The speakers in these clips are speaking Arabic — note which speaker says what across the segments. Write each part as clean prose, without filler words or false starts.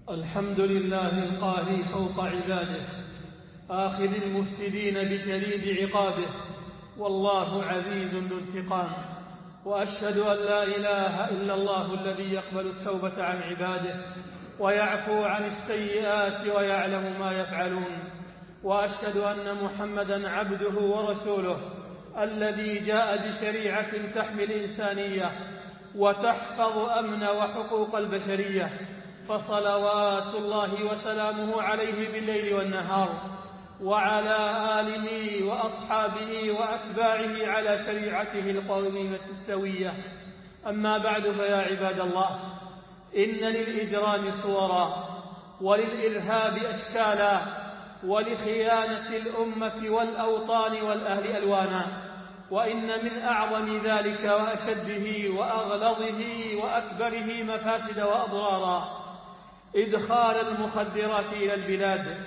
Speaker 1: الحمد لله القاهي فوق عباده آخذ المفسدين بشديد عقابه، والله عزيز ذو انتقام. وأشهد أن لا إله إلا الله الذي يقبل التوبة عن عباده ويعفو عن السيئات ويعلم ما يفعلون. وأشهد أن محمدًا عبده ورسوله الذي جاء بشريعة تحمي الإنسانية وتحفظ أمن وحقوق البشرية، فصلوات الله وسلامه عليه بالليل والنهار، وعلى آله وأصحابه وأتباعه على شريعته القويمة السوية. أما بعد، فيا عباد الله، إن للإجرام صورا، وللإرهاب أشكالا، ولخيانة الأمة والأوطان والأهل ألوانا. وإن من أعظم ذلك وأشده وأغلظه وأكبره مفاسد وأضرارا إدخال المخدرات إلى البلاد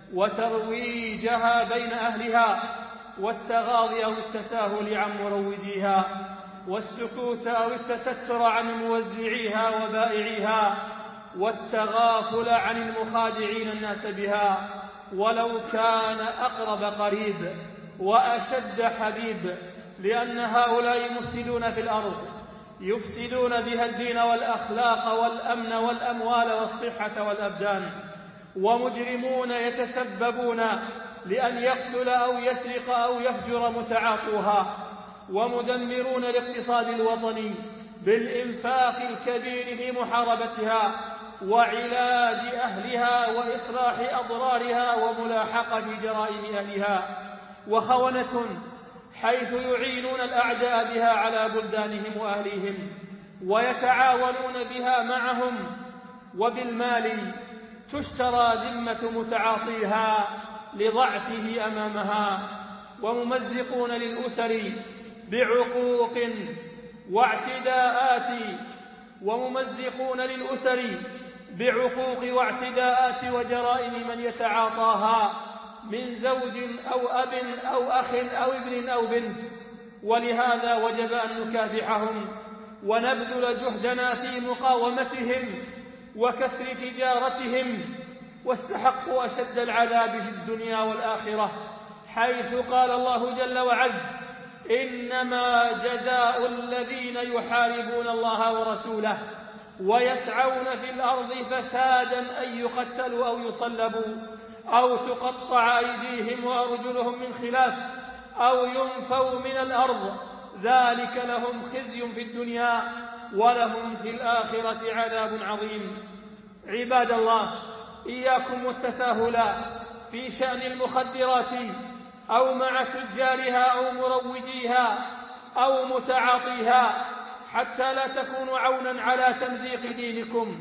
Speaker 1: وترويجها بين أهلها، والتغاضي أو التساهل عن مروجيها، والسكوت أو التستر عن موزعيها وبائعيها، والتغافل عن المخادعين الناس بها ولو كان أقرب قريب وأشد حبيب، لأن هؤلاء مفسدون في الأرض، يفسدون بها الدين والأخلاق والأمن والأموال والصحة والأبدان، ومجرمون يتسببون لأن يقتل أو يسرق أو يفجر متعاطوها، ومدمرون الاقتصاد الوطني بالإنفاق الكبير في محاربتها وعلاج أهلها وإصلاح أضرارها وملاحقة جرائم أهلها، وخونة حيث يعينون الأعداء بها على بلدانهم وأهليهم ويتعاونون بها معهم، وبالمال تشترى ذمة متعاطيها لضعفه أمامها، وممزقون للأسر بعقوق واعتداءات وجرائم من يتعاطاها من زوج أو أب أو أخ أو ابن أو بنت. ولهذا وجب أن نكافحهم ونبذل جهدنا في مقاومتهم وكسر تجارتهم، واستحقوا أشد العذاب في الدنيا والآخرة، حيث قال الله جل وعز: إنما جزاء الذين يحاربون الله ورسوله ويسعون في الأرض فسادا أن يقتلوا أو يصلبوا أو تقطع أيديهم وأرجلهم من خلاف أو ينفوا من الأرض، ذلك لهم خزي في الدنيا ولهم في الآخرة عذاب عظيم. عباد الله، إياكم والتساهل في شأن المخدرات أو مع تجارها أو مروجيها أو متعاطيها، حتى لا تكونوا عونا على تمزيق دينكم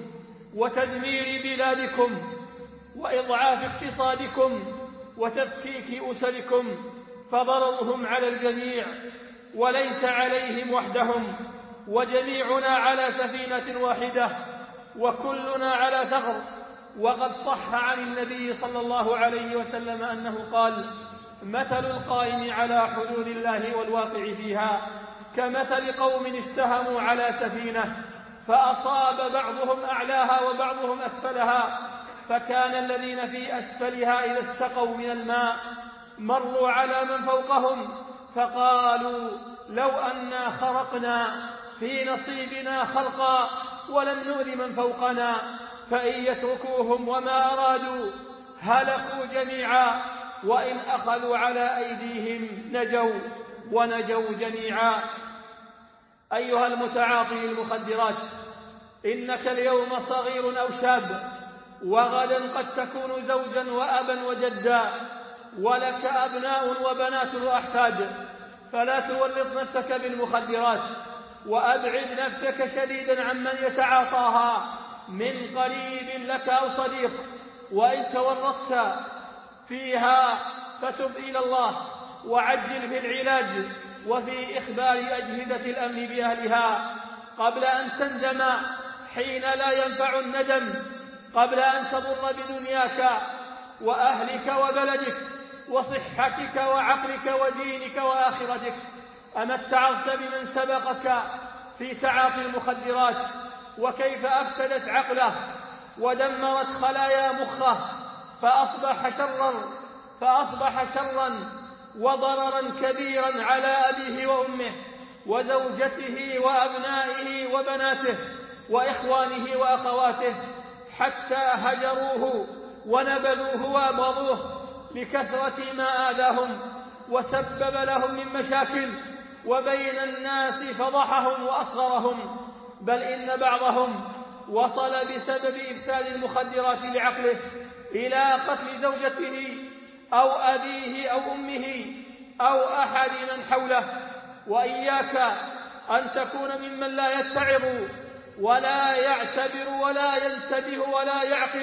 Speaker 1: وتدمير بلادكم وإضعاف اقتصادكم وتفكيك أسركم، فضررهم على الجميع وليس عليهم وحدهم، وجميعنا على سفينة واحدة وكلنا على ثغر. وقد صح عن النبي صلى الله عليه وسلم أنه قال: مثل القائم على حدود الله والواقع فيها كمثل قوم استهموا على سفينة فأصاب بعضهم أعلاها وبعضهم أسفلها، فكان الذين في أسفلها إذا استقوا من الماء مروا على من فوقهم فقالوا: لو أنا خرقنا في نصيبنا خلقا ولم نؤذ من فوقنا، فإن يتركوهم وما أرادوا هلكوا جميعا، وإن أخذوا على أيديهم نجوا ونجوا جميعا. أيها المتعاطي للمخدرات، إنك اليوم صغير أو شاب، وغدا قد تكون زوجا وأبا وجدا، ولك أبناء وبنات وأحفاد، فلا تورط نفسك بالمخدرات، وأبعد نفسك شديدا عمن يتعاطاها من قريب لك أو صديق. وإن تورطت فيها فتب إلى الله وعجل في العلاج وفي إخبار أجهزة الأمن بأهلها قبل أن تندم حين لا ينفع الندم، قبل أن تضر بدنياك وأهلك وبلدك وصحتك وعقلك ودينك وآخرتك. أما اتعظت بمن سبقك في تعاطي المخدرات وكيف أفسدت عقله ودمرت خلايا مخه فأصبح شرا وضررا كبيرا على أبيه وأمه وزوجته وأبنائه وبناته وإخوانه وأخواته، حتى هجروه ونبذوه وأبغضوه لكثرة ما آذاهم وسبب لهم من مشاكل، وبين الناس فضحهم وأصغرهم، بل إن بعضهم وصل بسبب إفساد المخدرات لعقله إلى قتل زوجته أو أبيه أو أمه أو أحد من حوله. وإياك أن تكون ممن لا يتعظ ولا يعتبر ولا ينتبه ولا يعقل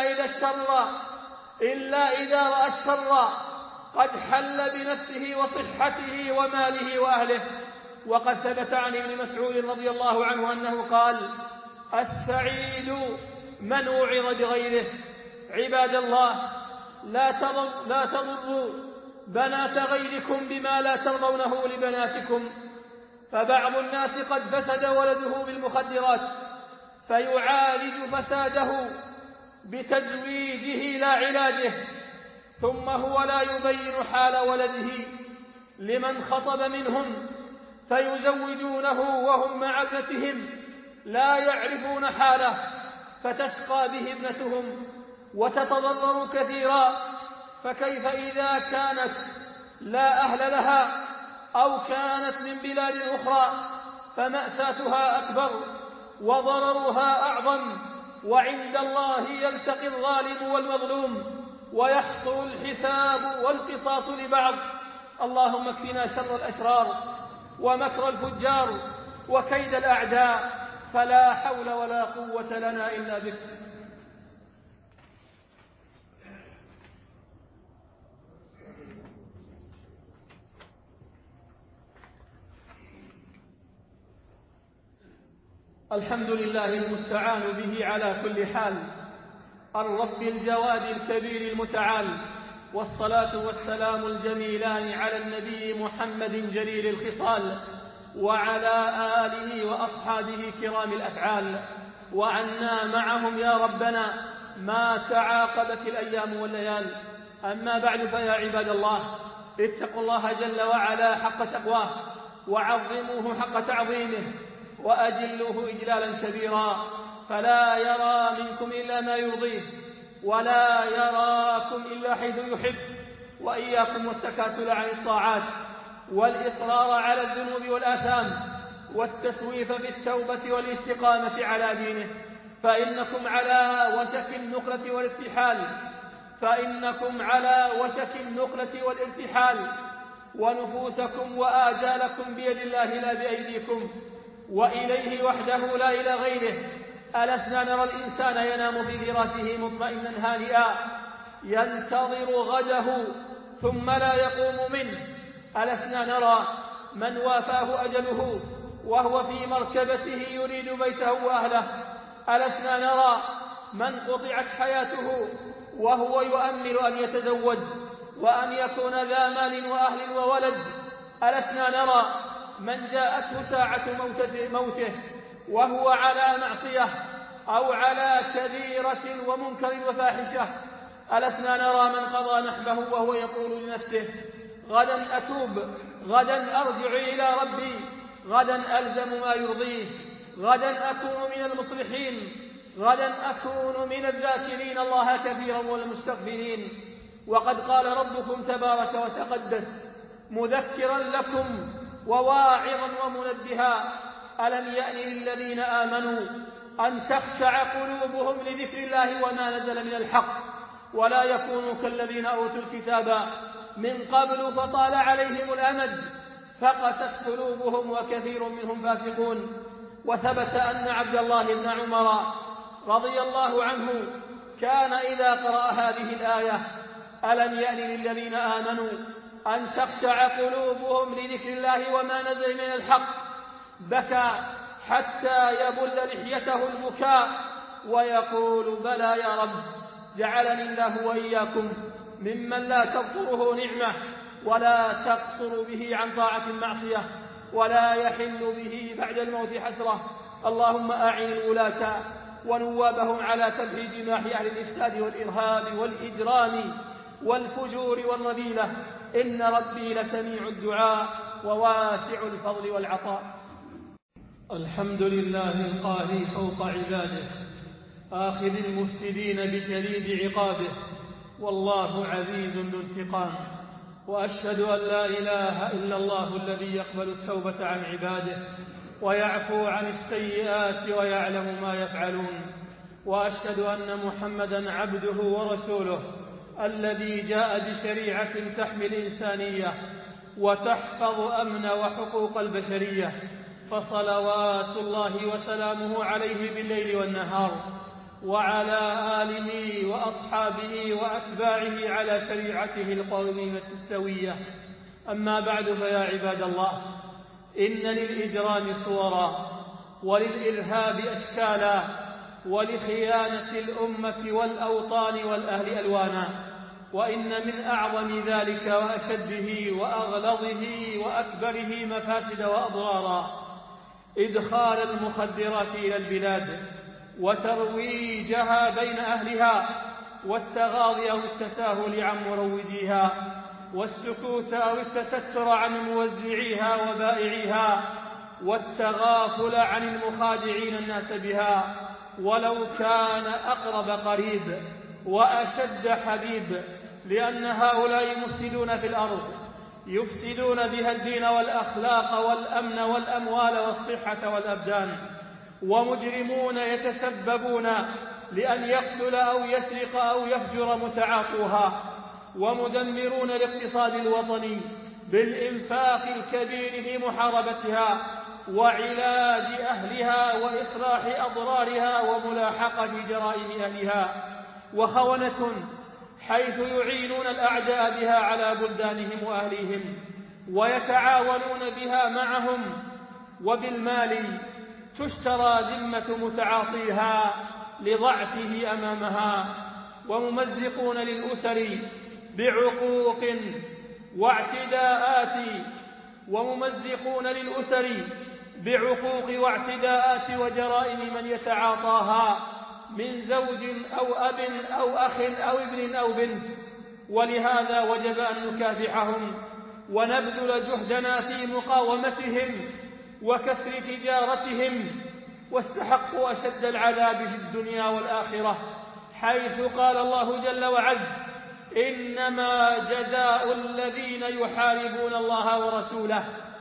Speaker 1: إلا إذا رأى الشر قد حل بنفسه وصحته وماله وأهله. وقد ثبت عن ابن مسعود رضي الله عنه أنه قال: السعيد من وعظ بغيره. عباد الله، لا تضروا بنات غيركم بما لا ترضونه لبناتكم، فبعض الناس قد فسد ولده بالمخدرات فيعالج فساده بتزويجه لا علاجه، ثم هو لا يبين حال ولده لمن خطب منهم فيزوجونه وهم مع ابنتهم لا يعرفون حاله، فتشقى به ابنتهم وتتضرر كثيرا. فكيف إذا كانت لا أهل لها أو كانت من بلاد أخرى، فمأساتها أكبر وضررها أعظم، وعند الله يلتقي الظالم والمظلوم ويحصل الحساب والقصاص لبعض. اللهم اكفنا شر الأشرار ومكر الفجار وكيد الأعداء، فلا حول ولا قوة لنا إلا بك. الحمد لله المستعان به على كل حال، الرب الجواد الكبير المتعال، والصلاة والسلام الجميلان على النبي محمد جليل الخصال وعلى آله وأصحابه كرام الأفعال، وعنا معهم يا ربنا ما تعاقبت الأيام والليال. أما بعد، فيا عباد الله، اتقوا الله جل وعلا حق تقواه، وعظموه حق تعظيمه، وأجلوه إجلالا كبيرا، فلا يرى منكم إلا ما يرضيه، ولا يراكم إلا حيث يحب. وإياكم والتكاسل عن الطاعات والإصرار على الذنوب والآثام والتسويف بالتوبة والاستقامة على دينه، فإنكم على وشك النقلة والارتحال، ونفوسكم وآجالكم بيد الله لا بأيديكم، وإليه وحده لا إلى غيره. ألسنا نرى الإنسان ينام في فراشه مطمئنا هانئا ينتظر غده ثم لا يقوم منه؟ ألسنا نرى من وافاه أجله وهو في مركبته يريد بيته وأهله؟ ألسنا نرى من قطعت حياته وهو يؤمل أن يتزوج وأن يكون ذا مال وأهل وولد؟ ألسنا نرى من جاءته ساعة موته وهو على معصية أو على كبيرة ومنكر وفاحشة؟ ألسنا نرى من قضى نحبه وهو يقول لنفسه: غدا أتوب، غدا أرجع إلى ربي، غدا ألزم ما يرضيه، غدا أكون من المصلحين، غدا أكون من الذاكرين الله كثيرا والمستغفرين. وقد قال ربكم تبارك وتقدس مذكرا لكم وواعظا ومنبها: ألم يأن للذين آمنوا أن تخشع قلوبهم لذكر الله وما نزل من الحق، ولا يكونوا كالذين أوتوا الكتاب من قبل فطال عليهم الأمد فقست قلوبهم وكثير منهم فاسقون. وثبت أن عبد الله بن عمر رضي الله عنه كان إذا قرأ هذه الآية: ألم يأن للذين آمنوا أن تخشع قلوبهم لذكر الله وما نزل من الحق، بكى حتى يبل لحيته البكاء ويقول: بلى يا رب، جعلني الله وإياكم ممن لا تبطره نعمة ولا تقصر به عن طاعة معصية ولا يحل به بعد الموت حسرة. اللهم أعن الولاة ونوابهم على تبهيج جناح أهل الإفساد والإرهاب والإجرام والفجور والرذيلة. إن ربي لسميع الدعاء وواسع الفضل والعطاء. الحمد لله القاهر فوق عباده، آخذ المفسدين بشديد عقابه، والله عزيز ذو انتقام. وأشهد أن لا إله إلا الله الذي يقبل التوبة عن عباده ويعفو عن السيئات ويعلم ما يفعلون. وأشهد أن محمدًا عبده ورسوله الذي جاء بشريعة تحمي الإنسانية وتحفظ أمن وحقوق البشرية، فصلوات الله وسلامه عليه بالليل والنهار، وعلى آله وأصحابه وأتباعه على شريعته القويمة السوية. أما بعد، فيا عباد الله، إن للإجرام صورا، وللإرهاب أشكالا، ولخيانة الأمة والأوطان والأهل ألوانا. وإن من أعظم ذلك وأشده وأغلظه وأكبره مفاسد وأضرارا إدخال المخدرات إلى البلاد وترويجها بين أهلها، والتغاضي أو التساهل عن مروجيها، والسكوت أو التستر عن موزعيها وبائعيها، والتغافل عن المخادعين الناس بها ولو كان أقرب قريب وأشد حبيب، لأن هؤلاء مفسدون في الأرض، يفسدون بها الدين والأخلاق والأمن والأموال والصحة والأبدان، ومجرمون يتسببون لأن يقتل أو يسرق أو يفجر متعاطوها، ومدمرون الاقتصاد الوطني بالإنفاق الكبير في محاربتها وعلاج أهلها وإصلاح أضرارها وملاحقة جرائم أهلها، وخونة حيث يعينون الأعداء بها على بلدانهم وأهليهم، ويتعاونون بها معهم، وبالمال تشترى ذمة متعاطيها لضعفه أمامها، وممزقون للأسر بعقوق واعتداءات وجرائم من يتعاطاها من زوج أو أب أو أخ أو ابن أو بنت. ولهذا وجب أن نكافحهم ونبذل جهدنا في مقاومتهم وكسر تجارتهم، واستحقوا أشد العذاب في الدنيا والآخرة، حيث قال الله جل وعز: إنما جزاء الذين يحاربون الله ورسوله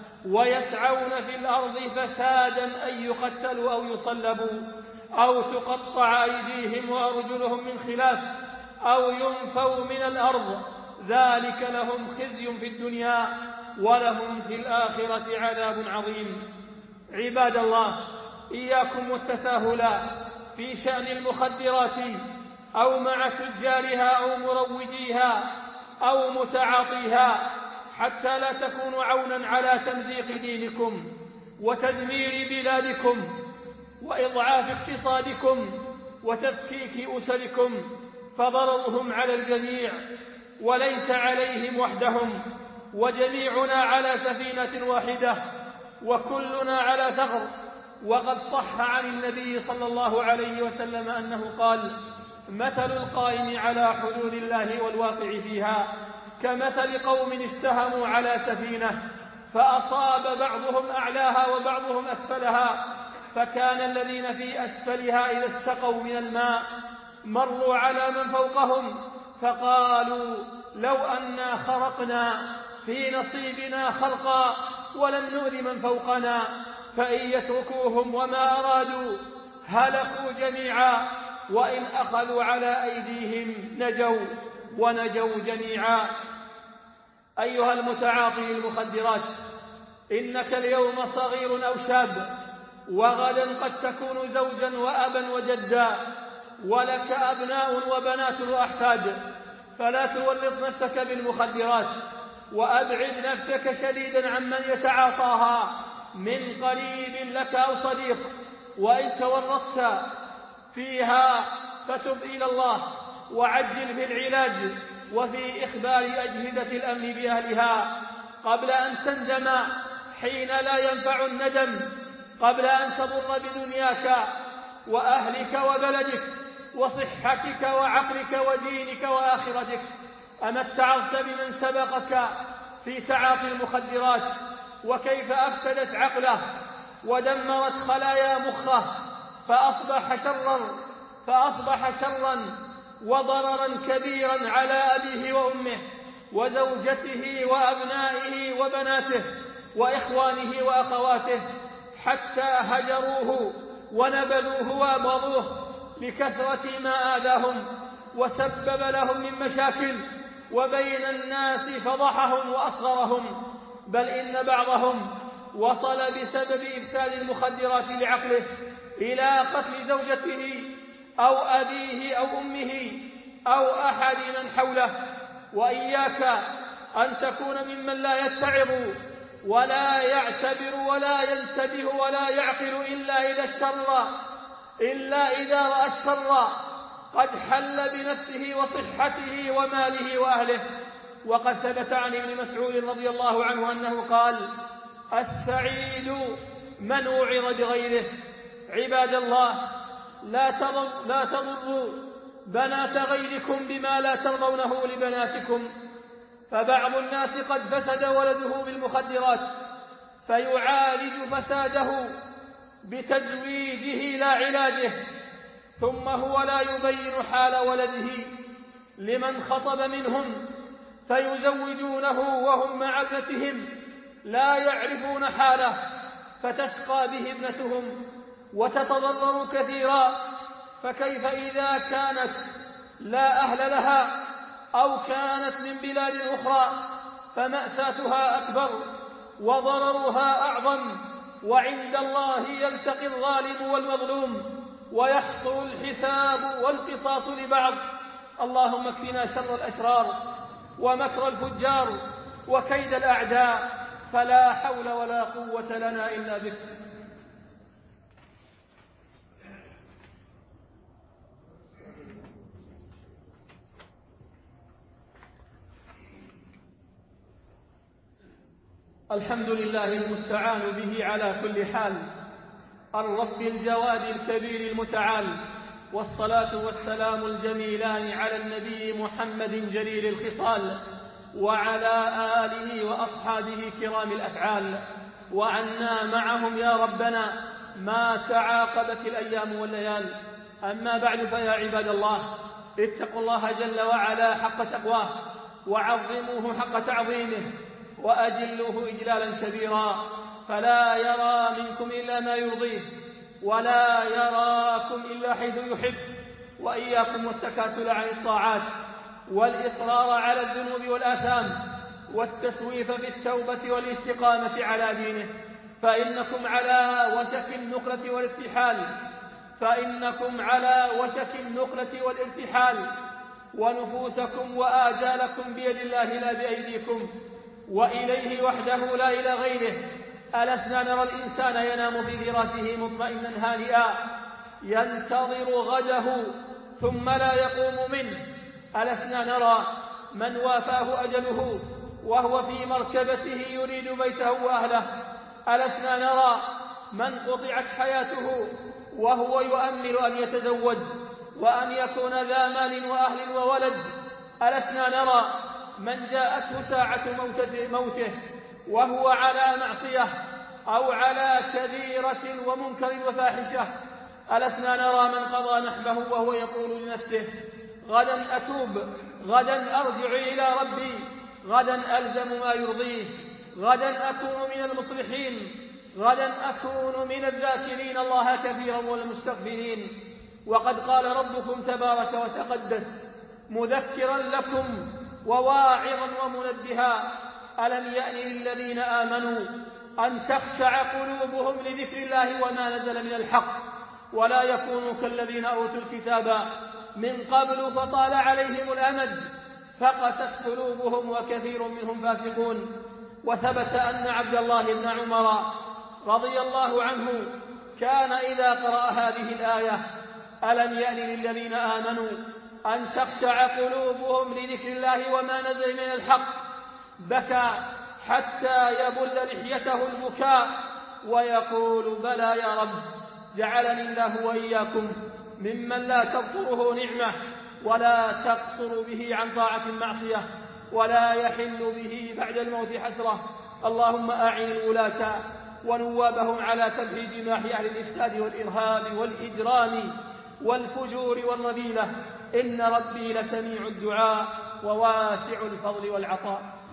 Speaker 1: ويسعون في الأرض فسادا أن يقتلوا أو يصلبوا أو تقطع أيديهم وأرجلهم من خلاف أو ينفوا من الأرض، ذلك لهم خزي في الدنيا ولهم في الآخرة عذاب عظيم. عباد الله، إياكم والتساهل في شأن المخدرات أو مع تجارها أو مروجيها أو متعاطيها، حتى لا تكونوا عونا على تمزيق دينكم وتدمير بلادكم وإضعاف اقتصادكم وتفكيك أسركم، فضررهم على الجميع وليس عليهم وحدهم، وجميعنا على سفينة واحدة وكلنا على ثغر. وقد صح عن النبي صلى الله عليه وسلم أنه قال: مثل القائم على حدود الله والواقع فيها كمثل قوم استهموا على سفينة فأصاب بعضهم أعلاها وبعضهم أسفلها، فكان الذين في أسفلها إذا استقوا من الماء مروا على من فوقهم فقالوا: لو أنا خرقنا في نصيبنا خرقا ولم نؤذ من فوقنا، فإن يتركوهم وما أرادوا هلكوا جميعا، وإن أخذوا على أيديهم نجوا ونجوا جميعا. أيها المتعاطي للمخدرات، إنك اليوم صغير أو شاب، وغدا قد تكون زوجا وأبا وجدا، ولك أبناء وبنات وأحفاد، فلا تورط نفسك بالمخدرات، وأبعد نفسك شديدا عمن يتعاطاها من قريب لك أو صديق. وإن تورطت فيها فتب إلى الله وعجل في العلاج وفي إخبار أجهزة الأمن بأهلها قبل أن تندم حين لا ينفع الندم، قبل أن تضر بدنياك وأهلك وبلدك وصحتك وعقلك ودينك وآخرتك. أما اتعظت بمن سبقك في تعاطي المخدرات وكيف أفسدت عقله ودمرت خلايا مخه فأصبح شرا وضررا كبيرا على أبيه وأمه وزوجته وأبنائه وبناته وإخوانه وأخواته، حتى هجروه ونبذوه وأبغضوه لكثرة ما آذاهم وسبب لهم من مشاكل، وبين الناس فضحهم وأصغرهم، بل إن بعضهم وصل بسبب إفساد المخدرات لعقله إلى قتل زوجته أو أبيه أو أمه أو أحد من حوله. وإياك أن تكون ممن لا يتعظ ولا يعتبر ولا ينتبه ولا يعقل إلا إذا رأى الشر قد حل بنفسه وصحته وماله وأهله. وقد ثبت عن ابن مسعود رضي الله عنه أنه قال: السعيد من وعظ بغيره. عباد الله، لا تضروا بنات غيركم بما لا ترضونه لبناتكم، فبعض الناس قد فسد ولده بالمخدرات فيعالج فساده بتزويجه لا علاجه، ثم هو لا يبين حال ولده لمن خطب منهم فيزوجونه وهم مع ابنتهم لا يعرفون حاله، فتشقى به ابنتهم وتتضرر كثيرا. فكيف إذا كانت لا أهل لها أو كانت من بلاد أخرى، فمأساتها أكبر وضررها أعظم، وعند الله يلتقي الظالم والمظلوم ويحصل الحساب والقصاص لبعض. اللهم اكفنا شر الأشرار ومكر الفجار وكيد الأعداء، فلا حول ولا قوة لنا إلا بك. الحمد لله المستعان به على كل حال، الرب الجواد الكبير المتعال، والصلاة والسلام الجميلان على النبي محمد جليل الخصال وعلى آله وأصحابه كرام الأفعال، وعنا معهم يا ربنا ما تعاقبت الأيام والليال. أما بعد، فيا عباد الله، اتقوا الله جل وعلا حق تقواه، وعظموه حق تعظيمه، وأجلوه إجلالا كبيرا، فلا يرى منكم إلا ما يرضيه، ولا يراكم إلا حيث يحب. وإياكم والتكاسل عن الطاعات والإصرار على الذنوب والآثام والتسويف بالتوبة والاستقامة على دينه، فإنكم على وشك النقلة والارتحال، ونفوسكم وآجالكم بيد الله لا بأيديكم، وإليه وحده لا إلى غيره. ألسنا نرى الإنسان ينام في فراشه مطمئنا هانئا ينتظر غده ثم لا يقوم منه؟ ألسنا نرى من وافاه أجله وهو في مركبته يريد بيته وأهله؟ ألسنا نرى من قطعت حياته وهو يؤمل أن يتزوج وأن يكون ذا مال وأهل وولد؟ ألسنا نرى من جاءته ساعة موته وهو على معصية أو على كبيرة ومنكر وفاحشة؟ ألسنا نرى من قضى نحبه وهو يقول لنفسه: غدا أتوب، غدا أرجع إلى ربي، غدا ألزم ما يرضيه، غدا أكون من المصلحين، غدا أكون من الذاكرين الله كثيرا والمستغفرين. وقد قال ربكم تبارك وتقدس مذكرا لكم وواعظا ومنبها: ألم يأن للذين آمنوا أن تخشع قلوبهم لذكر الله وما نزل من الحق، ولا يكونوا كالذين أوتوا الكتاب من قبل فطال عليهم الأمد فقست قلوبهم وكثير منهم فاسقون. وثبت أن عبد الله بن عمر رضي الله عنه كان إذا قرأ هذه الآية: ألم يأن للذين آمنوا أن تخشع قلوبهم لذكر الله وما نزل من الحق، بكى حتى يبل لحيته البكاء ويقول: بلى يا رب، جعلني الله وإياكم ممن لا تبطره نعمة ولا تقصر به عن طاعة معصية ولا يحل به بعد الموت حسرة. اللهم أعن الولاة ونوابهم على تبهيج جماح أهل الإفساد والإرهاب والإجرام والفجور والرذيلة، إن ربي لسميع الدعاء وواسع الفضل والعطاء.